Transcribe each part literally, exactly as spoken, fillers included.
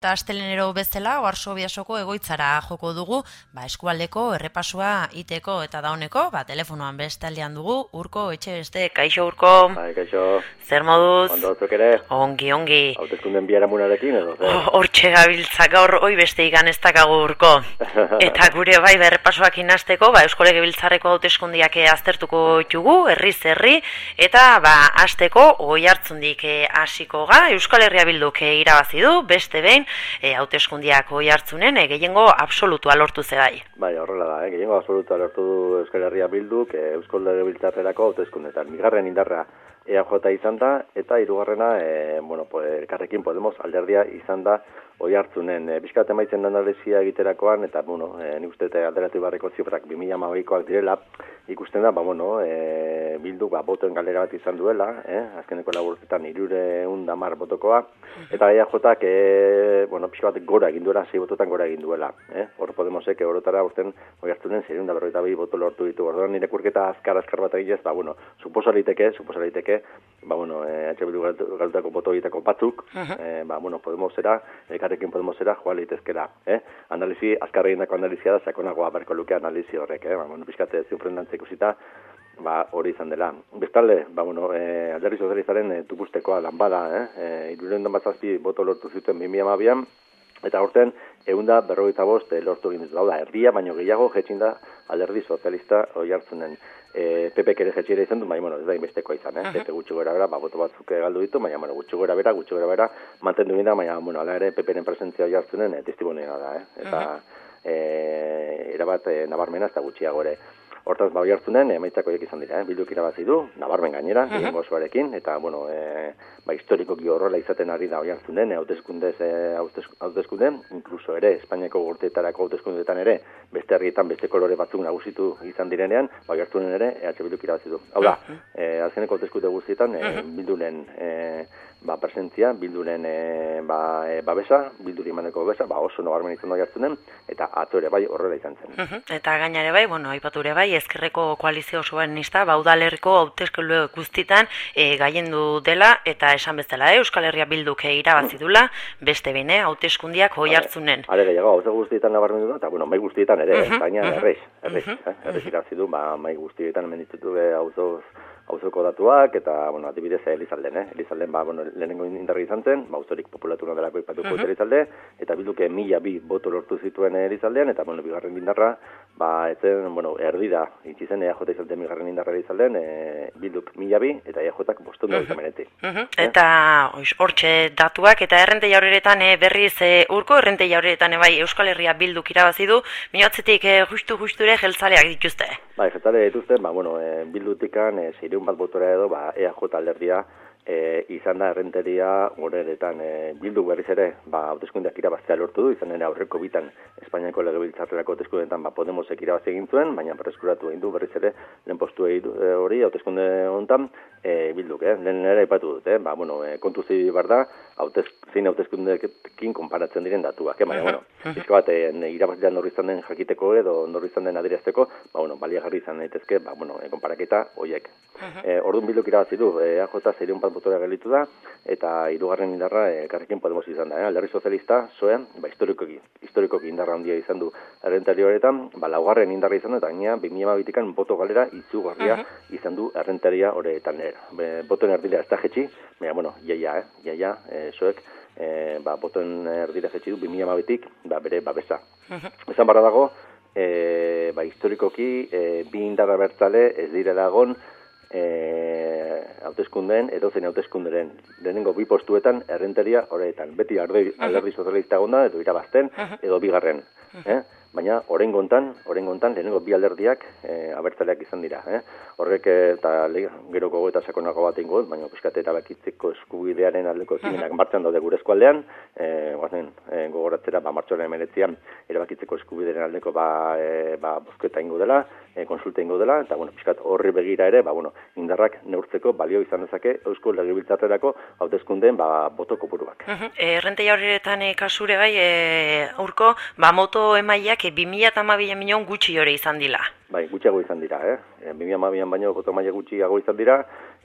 Eta astelenero bezala, Varsoviasoko egoitzara joko dugu, ba, eskualdeko errepasua iteko eta dauneko, ba, telefonoan bestaldean dugu, Urko Etxebeste. Kaixo, Urko. Bai, kaixo. Zer moduz? Ondo batzuk ere? Ongi, ongi. Hautezkunden biharamunarekin, edo zer? Hortxe gabiltza gaur, hoi beste igan ez dakagu, Urko. Eta gure bai, berrepasuak inazteko, ba, Eusko Legebiltzarreko hauteskundiak aztertuko ditugu, herriz herri, eta, ba, hasteko oi hartzundik hasiko ga, Euskal Herria Bilduk irabazi du, beste behin, E, hauteskundiak oi hartzunen, e, gehiengo absolutua lortu zebai. Bai, horrela da, eh? gehiengo absolutua lortu du Euskal Herria Bilduk, e, Euskal Legebiltzarrerako hauteskundetan. Bigarren indarra E A J izan da, eta hirugarrena, e, bueno, pues, Elkarrekin Podemos alderdia izan da oi hartzunen. E, Bizkat emaitzen analisia egiterakoan, eta, bueno, e, nik uste alderatu barreko zifrak bi mila hamaboikoak direla, ikusten da, ba, bueno, e, Bilduk ba, botoen galera bat izan duela, eh? azkeneko laburtetan hirureun eta hamar botokoa, eta E A Jak, e, bueno, pixka bat gora egin duela, sei bototan gora egin duela. Eh? Hor Podemosek orotara urten oi hartzunen zeriun da berrogeita bi boto lortu ditu. Orduan nire kurketa azkar-azkar bat eginez, ba, bueno, suposaliteke, suposaliteke, ba, bueno, eh, H Bildu galutako boto egiteko batzuk, eh, ba, bueno, Podemosera, Elkarrekin Podemosera, joa litezkera, eh? Analizi, azkar egindako analizia da, sakonagoa berko luke analizi horrek, eh? Ba, bueno, pixkate ziurprendantzea ikusita, ba, hori izan dela. Bestalde, ba, bueno, eh, alderdi sozialistaren eh, tupustekoa lan bada, eh? eh Hirurehun eta hamazazpi boto lortu zuten bi mila hamabian, eta aurten, ehun eta berrogeita bost lortu egin ditu. Hau da, erdia, baino gehiago jetxin da alderdi sozialista oi hartzunen. E, P P ere jetxira izan du, baina, bueno, ez da inbestekoa izan, eh? Uh -huh. P P gutxi gora bera, ba, boto batzuk galdu ditu, baina, bueno, gutxi gora bera, gutxi gora bera, mantendu ginda, baina, bueno, ala ere, P Pren presentzia oi hartzunen, e, testimonea da, eh? Eta, uh -huh. e, erabat, e, nabarmena, ez da gutxiago ere. Hortaz, ba, oi hartzunen, emaitzak horiek izan dira, eh? Bilduk irabazi du, nabarmen gainera, uh-huh. gehiengo osoarekin, eta, bueno, e, ba, historikoki horrela izaten ari da oi hartzunen, e, hauteskundez, e, hauteskunde, inkluso ere, Espainiako urteetarako hauteskundeetan ere, beste herrietan beste kolore batzuk nagusitu izan direnean, ba, oi hartzunen ere, E H Bilduk irabazi du. Hau da, uh-huh. e, azkeneko hauteskunde guztietan, e, uh-huh. Bilduren e, ba, presentzia, Bilduren e, ba, e, babesa, Bilduri emaneko babesa, ba, oso nabarmen izan da oi hartzunen, eta atzo ere bai horrela izan zen. Uh-huh. Eta gainare bai, bueno, aipature bai, ezkerreko koalizio soberanista, ba, udalerriko hauteskunde guztitan e, gaiendu dela, eta esan bezala, eh, Euskal Herria Bilduk irabazi dula, beste behin, eh, hauteskundiak oi hartzunen. Are gehiago, hauze guztietan nabarmendu da, eta, bueno, mai guztietan ere, uh-huh. baina uh-huh. errez, errez, uh-huh. eh, errez irabazi du, ba, mai guztietan hemen ditutu hauzoz, hauzoko datuak, eta, bueno, adibidez, Elizalden, eh? Elizalden, ba, bueno, lehenengo indarri izan zen, ba, auzorik populatura delako ipatuko uh-huh. Elizalde, eta Bilduke mila bi boto lortu zituen Elizaldean, eta, bueno, bigarren indarra, ba, etzen, bueno, erdira, itzi zen, E A J izalden bigarren indarra Elizalden, e, Bilduk mila bi, eta E A Jak bostehun eta hemeretzi. Eta, hortxe datuak, eta errente jaurretan e, berriz e, Urko, errente jaurretan e, bai, Euskal Herria Bilduk irabazi du, minotzetik e, justu-justure jeltzaleak dituzte. Bai, jeltzale dituzte, ba, bueno, e, Bildutikan, e, seireun bat botora edo, ba, E A J alderdia, E, izan da errenteria horretan e, Bildu berriz ere ba, hauteskundeak irabaztea lortu du, izan ere aurreko bitan Espainiako Legebiltzarrerako hauteskundeetan ba, Podemosek irabazi egin zuen, baina berreskuratu egin du berriz ere lehen postu hori hauteskunde honetan e, Bilduk, eh? lehen ere aipatu dut, eh? ba, bueno, e, kontu zi behar da, hautez, zein hauteskundeekin konparatzen diren datuak, eh? baina, bueno, izko bat, e, irabazilean norri izan den jakiteko edo norri izan den adirazteko, ba, bueno, baliagarri izan daitezke, ba, bueno, e, konparaketa horiek. E, orduan Bilduk irabazi du, E A J zerion bat botora gelitu da, eta hirugarren indarra Elkarrekin Podemos izan da. Eh? Alderdi sozialista, zoen, ba, historikoki, historikoki indarra handia izan du errentari horretan, ba, laugarren indarra izan da, eta gaina, bi mila hamabitikan boto galera izugarria uh-huh. izan du errentaria horretan. Eh? Botoen erdila ez da jetxi, baina, bueno, iaia, eh? iaia, eh, zoek, eh, ba, botoen erdila jetxi du, bi mila hamabitik, ba, bere babesa. Uh-huh. Esan barra dago, eh, ba, historikoki, eh, bi indarra bertzale ez direla egon, E, hauteskundeen, edozein hauteskunderen lehenengo bi postuetan errenteria horretan. Beti alderdi uh-huh. sozialista gonda, edo irabazten, uh-huh. edo bigarren. Uh-huh. Eh? Baina, orengontan, orengontan, lehenengo bi alderdiak e, abertzaleak izan dira. Eh? Horrek eta gero gogo eta sakonako bat ingo, baina piskate erabakitzeko eskubidearen aldeko ekimenak martxan daude gure eskualdean, e, guazen, e, gogoratzera, ba, martxoaren emeretzian erabakitzeko eskubidearen aldeko ba, e, ba, bozketa ingo dela, e, konsulta ingo dela, eta, bueno, piskat horri begira ere, ba, bueno, indarrak neurtzeko balio izan dezake Eusko Legebiltzarrerako hauteskundeen ba, boto kopuruak. Uh-huh. Errente jaurretan e, kasure bai, e, Urko, ba, moto emaiak bi mila hamabi milion gutxi hori izan dila. Bai, gutxiago izan dira, eh? bi mila hamabian baino boto maila gutxiago izan dira,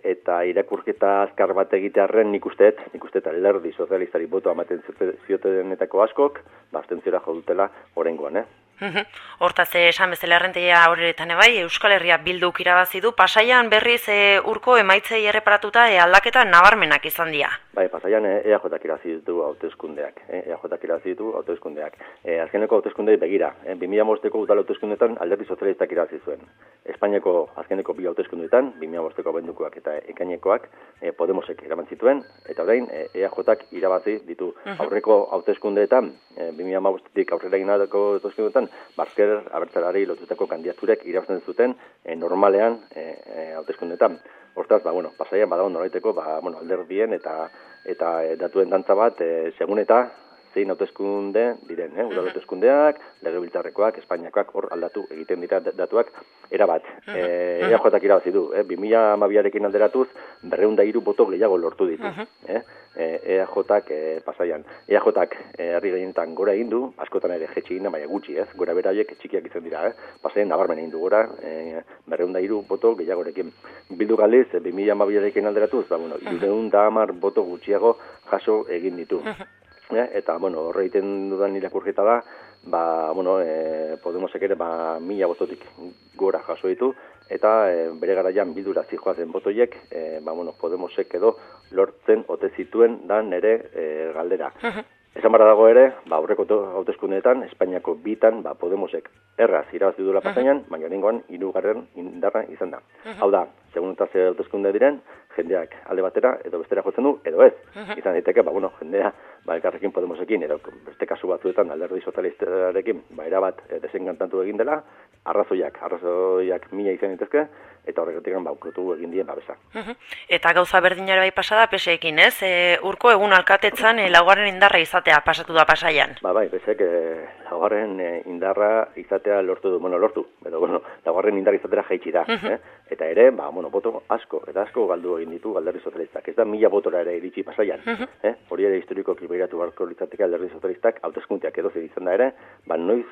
eta irakurketa azkar bat egitearren nik usteet, nik usteet alderdi sozialistari botoa ematen ziotenetako askok, ba, abstentziora jo dutela oraingoan, eh? Hortaz, esan bezala errenteia horretan ebai, Euskal Herria Bilduk irabazi du, Pasaian berriz e, urko emaitzei erreparatuta e, aldaketa nabarmenak izan dira. Bai, Pasaian E A Jak irabazi ditu hauteskundeak, E A Jak irabazi ditu hauteskundeak. E, azkeneko hauteskundei begira, e, bi mila hamabosteko udal hauteskundeetan alderdi sozialistak irabazi zuen. Espainiako azkeneko bi hauteskundeetan, bi mila hamabosteko abendukoak eta ekainekoak, e, Podemosek eraman zituen, eta orain E A Jak irabazi ditu. Aurreko hauteskundeetan, e, bi mila hamabostetik aurrera eginaldako hauteskundeetan, Ezker Abertzaleari lotutako kandidaturek irabazten zuten e, normalean e, e, hauteskundeetan. Hortaz, ba, bueno, Pasaian badago noraiteko, ba, bueno, alderdien eta eta e, datuen dantza bat, e, segun eta zein hauteskunde diren, eh? Udal hauteskundeak, legebiltzarrekoak, Espainiakoak hor aldatu egiten dira datuak erabat. E, E A Jak irabazi du, eh? bi mila hamabiarekin alderatuz, berrehun eta hiru boto gehiago lortu ditu. Eh? E A Jak e, Pasaian. E A Jak e, herri gehienetan gora egin du, askotan ere jetxi egin da, baina gutxi, ez? Gora beraiek txikiak izan dira, eh? Pasaian nabarmen egin du gora, e, berrehun eta hiru boto gehiagorekin. Bildu galiz, e, bi mila hamabiarekin alderatuz, ba, bueno, hirurehun eta hamar boto gutxiago jaso egin ditu. Eh, eta, bueno, horre egiten dudan irakurketa da, ba, bueno, e, Podemosek ere, ba, mila bototik gora jaso ditu, eta e, bere garaian bildura zijoazen botoiek, e, ba, bueno, Podemosek edo lortzen ote zituen da nere e, galdera. Esan barra dago ere, ba, aurreko hauteskundeetan, Espainiako bitan, ba, Podemosek erraz irabazi duela Pasaian, baina oraingoan hirugarren indarra izan da. Hau da, segun eta ze hauteskunde diren, jendeak alde batera edo bestera jotzen du, edo ez. Izan daiteke, ba, bueno, jendea, ba, elkarrekin Podemosekin, edo beste kasu batzuetan alderdi sozialistarekin, ba, erabat e, desenkantatu egin dela, arrazoiak, arrazoiak mila izan ditezke, eta horregatik ba, ukrotu egin dien babesa. Eta gauza berdinara bai pasada peseekin, ez? E, urko egun alkatetzan e, laugarren indarra izatea pasatu da Pasaian. Ba, bai, pesek e, laugarren e, indarra izatea lortu du, bueno, lortu, edo, bueno, laugarren indarra izatera jaitsi da, eh? Eta ere, ba, bueno, boto asko, eta asko galdu egin ditu alderdi sozialistak. Ez da mila botora ere iritsi Pasaian. eh? Hori ere historiko kibeiratu barko litzateke alderdi sozialistak, hauteskundeak edo zer izan da ere, ba, noiz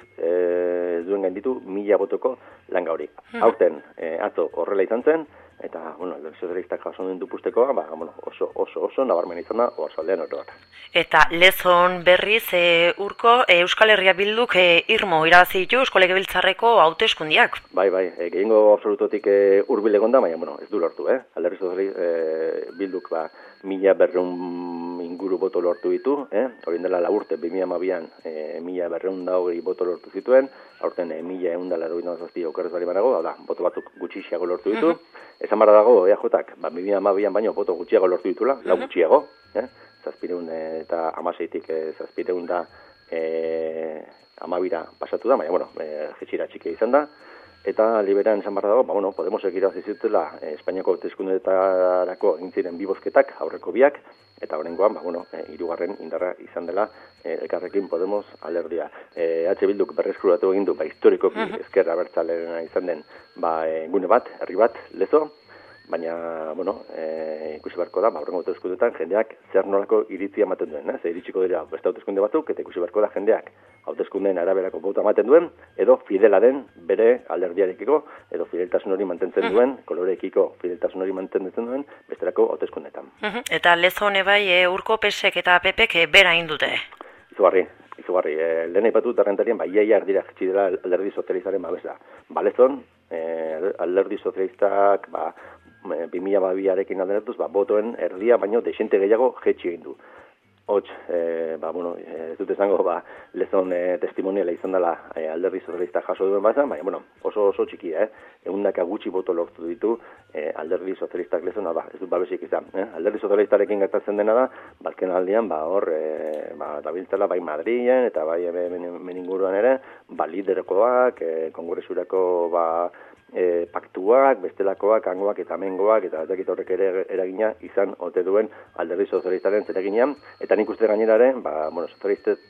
e, duen gain ditu mila botoko langa hori. Aurten, e, atzo horrela izan zen, eta, bueno, alderdi sozialistak jaso duen dupusteko, ba, bueno, oso, oso, oso, nabarmen izan da, oarsaldean hori bat. Eta lezon berriz e, urko e, Euskal Herria Bilduk e, irmo irabazi ditu Eusko Legebiltzarreko hauteskundiak. Bai, bai, e, gehiengo absolutotik e, hurbil egon da, baina, bueno, ez du lortu, eh? Alderdi sozialistak e, Bilduk, ba, mila berreun inguru boto lortu ditu, eh? Horien dela la urte, bi mila hamabian, e, mila berreun da hogei boto lortu zituen, aurten e, mila egun da laro zazpi okerrez bari banago, hau da, boto batzuk gutxiago lortu ditu. Uh -huh. Esan barra dago, E A Jak, ba, bi mila hamabian baino boto gutxiago lortu ditula, lau gutxiago, eh? Zazpireun eta amaseitik e, zazpireun da e, amabira pasatu da, baina, bueno, e, jetxira txiki izan da. Eta liberan esan barra dago, ba, bueno, Podemosek irabazi zutela eh, Espainiako hauteskundeetarako egin ziren bi bozketak, aurreko biak, eta oraingoan, ba, bueno, eh, hirugarren indarra izan dela eh, elkarrekin Podemos alerdia. Eh, H Bilduk berreskuratu egin du, ba, historikoki Ezker Abertzaleena izan den, ba, e, gune bat, herri bat, Lezo, baina, bueno, e, ikusi beharko da, ba, horrengo hauteskundeetan jendeak zer nolako iritzia ematen duen, eh? Zer iritsiko dira beste hauteskunde batzuk, eta ikusi beharko da jendeak hauteskundeen araberako bota ematen duen, edo fidela den bere alderdiarekiko, edo fideltasun hori mantentzen duen, koloreekiko fideltasun hori mantentzen duen, besterako hauteskundeetan. Eta lezone bai, e, urko pesek eta pepek e, bera indute. Izugarri, izugarri. E, lehen aipatu darrentarien, ba, iaia erdira jetxi dela alderdi sozialistaren babesa. Ba, lezon, e, alderdi sozialistak, ba, bi mila hamabiarekin alderatuz, ba, botoen erdia baino desente gehiago jetxi egin du. Hots, e, ba, bueno, ez dut esango, ba, lezon e, testimoniala izan dela e, alderdi sozialista jaso duen baza, baina, bueno, oso oso txikia, eh? Egundaka gutxi boto lortu ditu e, alderdi sozialistak lezona, ba, ez dut babesik izan. Eh? Alderdi sozialistarekin gertatzen dena da, bazken aldian, ba, hor, e, ba, dabiltzela bai Madrilen, eta bai meninguruan ere, ba, liderekoak, e, kongresurako, ba, E, paktuak, bestelakoak, hangoak eta mengoak, eta ez horrek ere eragina izan ote duen alderdi sozialistaren zereginean, eta nik uste gaineraren, ba, bueno, sozialistek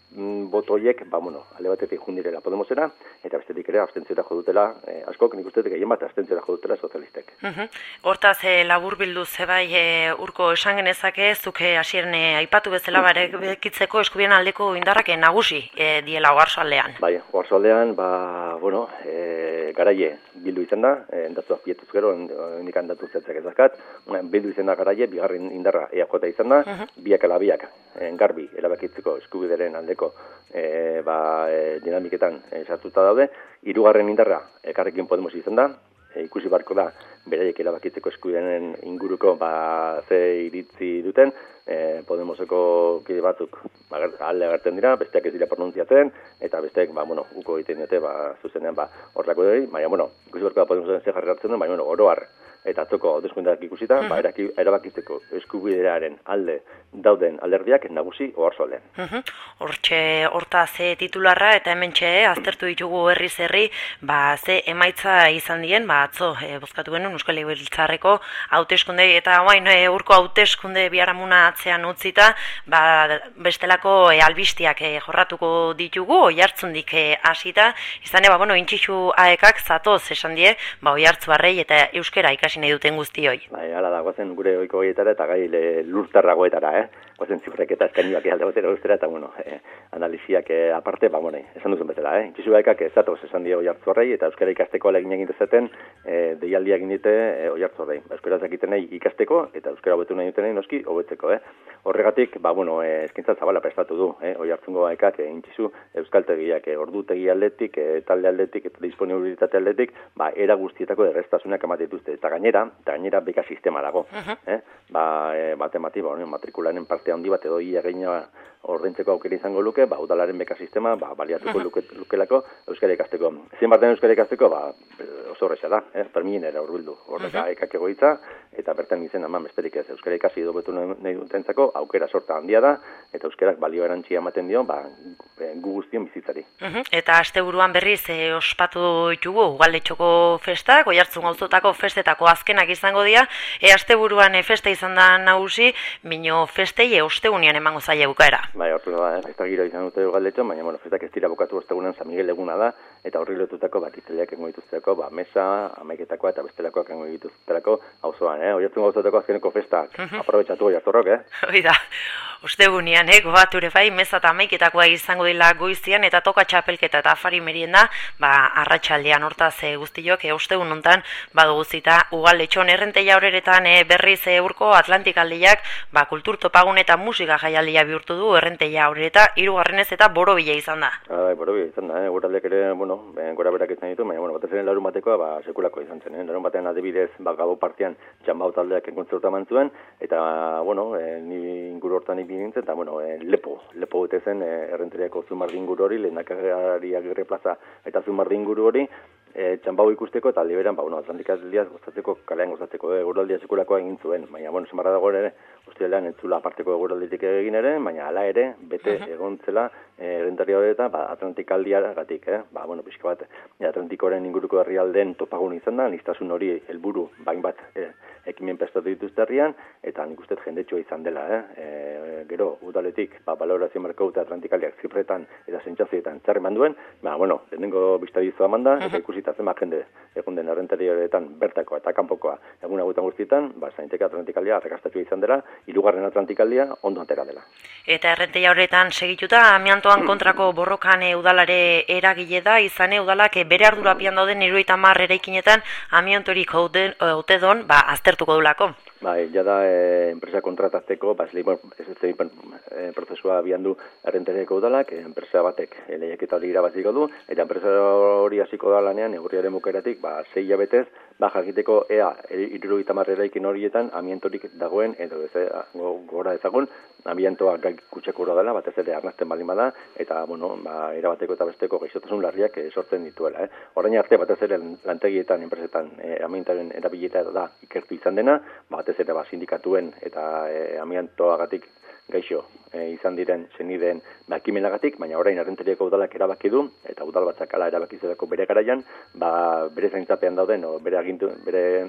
botoiek, ba, bueno, alde batetik jundirela Podemosera, eta bestetik ere abstentziora jo dutela, eh, askok nik uste gehien bat abstentziora jo dutela sozialistek. Uh-huh. Hortaz, e, labur bildu zebai e, urko esan genezake, zuke hasieran aipatu bezala barekitzeko eskubien aldeko indarrak nagusi e, diela oarsoaldean. Bai, oarsoaldean, ba, bueno, e, garaie bildu izan da, e, endatu azpietuz gero, hendik handatu zetzak ezakat, bildu izan da garaie, bigarren indarra E A J izan da, uh-huh. biak ala biak, e, garbi erabakitzeko eskubideren aldeko e, ba, e, dinamiketan e, sartuta daude, hirugarren indarra Elkarrekin Podemos izan da, e, ikusi barko da, beraiek erabakitzeko eskubideren inguruko ba, ze iritzi duten, e, Podemoseko kide batzuk ba, alde agertzen dira, besteak ez dira pronuntziatzen, eta besteak, ba, bueno, uko egiten dute, ba, zuzenean, ba, horrako doi, baina, bueno, ikusi barko da Podemosen ze jarri hartzen duen, baina, bueno, oroar, eta atzoko hauteskundeak ikusita, uh-huh. ba, eraki, erabakitzeko eskubidearen alde dauden alderdiak nagusi oarsoaldean. Uh-huh. Hortxe, horta ze titularra eta hementxe aztertu ditugu herriz herri, ba, ze emaitza izan dien, ba, atzo, e, bozkatu genuen Euskal Legebiltzarreko hauteskunde eta orain e, urko hauteskunde biharamuna atzean utzita, ba, bestelako e, albistiak e, jorratuko ditugu, oihartzundik e, hasita, izan ba, bueno, intxixu aekak zatoz esan die, ba, oihartzuarrei eta euskera ikasi nahi duten guztioi. Bai, hala da, guazen gure oiko goietara eta gai lurtarragoetara, eh? Guazen zifrek eta eskainiak alde batera guztera, eta, bueno, eh, analiziak eh, aparte, ba, bueno, esan duzun betela, eh? Intxizu baikak ezatoz esan dio oihartzuarrei, eta euskara ikasteko alegin egin dezaten, eh, deialdiak indite eh, oihartzuarrei. Euskara zakiten nahi ikasteko, eta euskara hobetu nahi duten nahi noski, hobetzeko, eh? Horregatik, ba, bueno, eh, eskintza zabala prestatu du, eh? Oihartzungo baikak, eh, intxizu euskaltegiak, eh, ordutegi aldetik, eh, talde aldetik, eta disponibilitate aldetik, ba, era guztietako erreztasunak ematen dituzte, eta gainera, eta gainera beka sistema dago, uh-huh. eh? Ba, e, batematiba, ba, matrikularen parte handi bat edo ia geina ordaintzeko aukera izango luke, ba, udalaren beka sistema, ba, baliatuko uh-huh. luke, lukelako euskara ikasteko. Zein baten euskara ikasteko, ba, oso horreza da, eh? Perminera urbildu, horreka uh-huh. ekak egoitza, eta bertan izen eman besterik ez, euskara ikasi dobetu nahi dutentzako, aukera sorta handia da, eta euskarak balio erantzia ematen dio, ba, gu guztien bizitzari. Uh-huh. Eta asteburuan berriz, e, ospatu ditugu, Ugaletxoko festak, Oihartzun auzotako festetako azkenak izango dira, e, asteburuan e, festa izan da nagusi, mino festei e, ostegunean emango zaila bukaera. Bai, hortu da, festa giro izan dute Ugaletxo, baina, bueno, festak ez dira bukatu ostegunan San Miguel eguna da, eta horri lotutako bakitzaileak engo dituzteko, ba, mesa, amaiketakoa eta bestelakoak engo dituzterako auzoan, eh? Oihartzun auzotako azkeneko festak, uh-huh. aprobetxatu Oihartzurrok, eh? Hoi da, ostegunean, eh, gobature bai, mesa eta amaiketakoa izango dela goizian, eta toka txapelketa eta afari merienda, ba, arratsaldean hortaz e, guztiok, e, ostegun hontan badugu zita Ugaletxon errenteia horeretan e, berriz e, urko Atlantik aldiak, ba, kultur topagun eta musika jaialdia bihurtu du errenteia horereta, hirugarrenez eta borobila izan da. Ah, borobila izan da, eh? Guraldeak ere, bueno, gora berak izan ditu, baina, bueno, batez ere larun batekoa, ba, sekulako izan zen, eh? Larun batean adibidez, ba, gabo partian txambau taldeak enkontzerta mantzuen, eta, bueno, e, ni inguru hortan ibi nintzen, eta, bueno, e, lepo, lepo bete zen e, errenteriako Zumardin inguru hori, lehendakari Agirre plaza eta Zumardin inguru hori, e, txambau ikusteko eta aldi beran, ba, bueno, Atlantik aldiaz gozatzeko, kalean gozatzeko, e, eguraldia sekulakoa egin zuen, baina, bueno, zemarra dago ere, ustialean entzula aparteko eguralditik egin ere, baina hala ere, bete uh-huh. egontzela e, rentaria horretan, ba, Atlantik aldiagatik, eh? Ba, bueno, pixka bat, e, Atlantikoren inguruko herrialdeen topagun izan da, niztasun hori helburu bain bat e, ekimen prestatu dituzte herrian, eta nik uste jendetsua izan dela, eh? E, gero, udaletik, ba, balorazio marko eta Atlantikaldiak zifretan eta sentsazioetan txarri manduen, ba, bueno, lehenengo biztadizu amanda, eta ikusita zenbat jende egun den errentari horretan bertako eta kanpokoa egun agutan guztietan, ba, zainteka Atlantikaldia arrakastatxua izan dela, hirugarren Atlantikaldia ondo atera dela. Eta errenteia horretan segituta, amiantoan kontrako borrokan e, udalare eragile da, izan e, udalak e, bere ardurapian dauden hirurogeita hamar eraikinetan amiantorik ote don, ba, aztertuko dulako. Bai, jada e, enpresa kontratazteko, ba, ez ez e, prozesua abian du errenteriako udalak, e, enpresa batek e, lehiaketa hori irabaziko du, eta enpresa hori hasiko da lanean, egurriaren bukaeratik, ba, sei hilabetez, ba, jakiteko ea, hirurogeita hamar eraikin horietan, amiantorik dagoen, edo ez, gora ezagun, amiantoa gai kutxeko dela, batez ere arnazten baldin bada, eta, bueno, ba, erabateko eta besteko gaixotasun larriak e, sortzen dituela. Eh? Orain arte, batez ere lantegietan, enpresetan, e, amiantaren erabileta da ikertu izan dena, ba, batez ere ba, sindikatuen eta e, amiantoagatik gaixo e, izan diren zenideen bakimenagatik, baina orain errenteriako udalak erabaki du, eta udal batzak ala erabaki zelako bere garaian, ba, bere zaintzapean dauden, o bere agintu, bere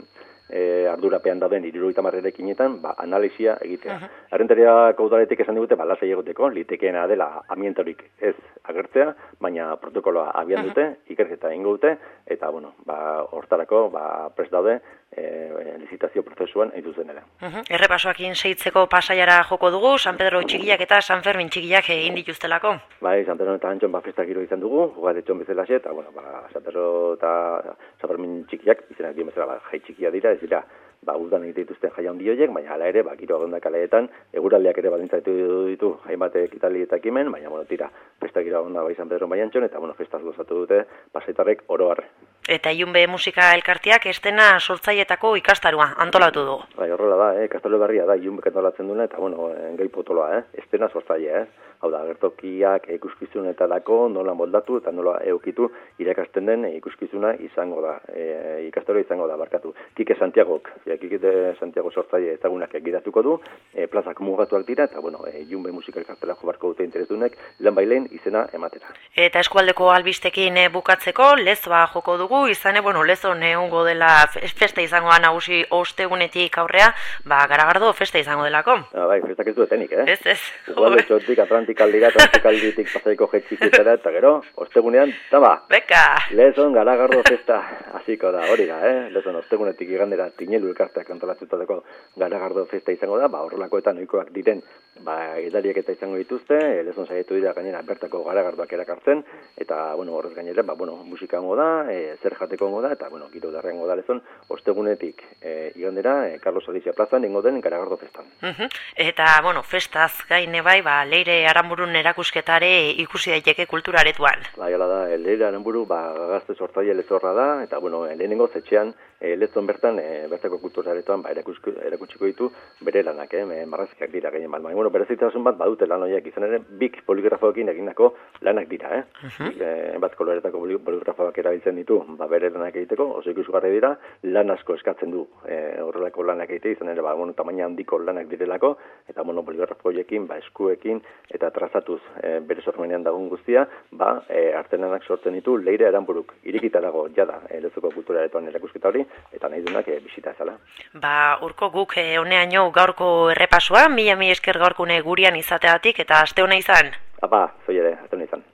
e, ardurapean dauden hirurogeita hamarrerekinetan, ba, analisia egitea. Uh-huh. Arrentariako udaletik esan digute, ba, lasai egoteko, litekeena dela amiantorik ez agertzea, baina protokoloa abian dute, uh-huh. ikerketa ingo dute, eta, bueno, ba, hortarako, ba, prest daude, e, licitazio prozesuan egin zuzenera. Uh-huh. Errepasoakin seitzeko Pasaiara joko dugu, San Pedro txikiak eta San Fermin txikiak egin dituztelako. Bai, San Pedro eta Antxon ba, festak giro izan dugu, jugaletxon bezalaxe, eta, bueno, ba, San Pedro eta San Fermin txikiak, izenak dion bezala, ba, jai txikia dira, ez dira, ba, udan egite dituzten jai handi horiek, baina hala ere, ba, giro agondak kaleetan, eguraldiak ere balintzatu ditu hainbatek itali eta ekimen, baina, bueno, tira, festa giro agonda bai San Pedro bai Antxon, eta, bueno, festaz gozatu dute pasaitarrek oro harre. Eta Ilunbe musika elkarteak estena sortzaietako ikastarua antolatu du. Bai, horrela da, eh, ikastaro berria da, Ilunbek antolatzen duena, eta, bueno, gai potoloa, eh, estena sortzaile, eh. Hau da, agertokiak ikuskizunetarako nola moldatu eta nola eukitu irakasten den ikuskizuna izango da, e, ikastaro izango da, barkatu. Kike Santiagok, e, Kike Santiago sortzaile ezagunak egidatuko du, e, plazak mugatuak dira, eta, bueno, e, Ilunbe musika elkartela jobarko dute interesdunek, lan bailen izena ematera. Eta eskualdeko albistekin bukatzeko, lezoa joko dugu, izane, bueno, lezo neungo dela festa izango da nagusi ostegunetik aurrea, ba, Garagardo festa izango delako. Ah, bai, festak ez duetenik, eh? Ez, ez. Ugaletxotik, Atlantikaldira, Atlantikalditik pasaiko jetxiketara, eta gero, ostegunean, tama! Beka! Lezon, Garagardo festa, hasiko da, hori da, eh? Lezon, ostegunetik igandera, tinelu elkarteak antolatzutako Garagardo festa izango da, ba, horrelakoetan ohikoak diren, ba, edariak eta izango dituzte, Lezon saietu dira gainera bertako Garagardoak erakartzen, eta, bueno, horrez gainera, ba, bueno, musika hongo da, e, zer jateko hongo da, eta, bueno, giro darrengo da Lezon, ostegunetik e, igandera, e, Carlos Alicia plazan ingo den Garagardo festan. Uh-huh. Eta, bueno, festaz gaine bai, ba, Leire Aranburun erakusketare ikusi daiteke kulturaretuan. Bai, hala da, Leire Aranburu, ba, gazte sortzaile lezorra da, eta, bueno, lehenengo zetxean, e, lezon bertan, e, bertako kulturaretoan, ba, erakutsiko ditu bere lanak, eh, marrazkiak dira gehien bat. Baina, bueno, berezitasun bat badute lan horiek, izan ere, bik poligrafoekin eginako lanak dira, eh? Uh-huh. E, bat koloretako poligrafoak erabiltzen ditu, ba, bere lanak egiteko, oso ikusgarri dira, lan asko eskatzen du e, horrelako lanak egite, izan ere, ba, bueno, tamaina handiko lanak direlako, eta, bueno, poligrafo horiekin, ba, eskuekin, eta trazatuz e, bere sormenean dagoen guztia, ba, e, artenanak sortzen ditu Leire Aranburuk. Irikita dago, jada, e, Lezuko kulturaretoan erakusketa hori, eta nahi duenak e, bisita ezala. Ba, urko guk e, honeaino gaurko errepasoa, mila mi esker gaurkune gurian izateatik, eta aste hona izan. Apa, zoi ere, aste hona izan.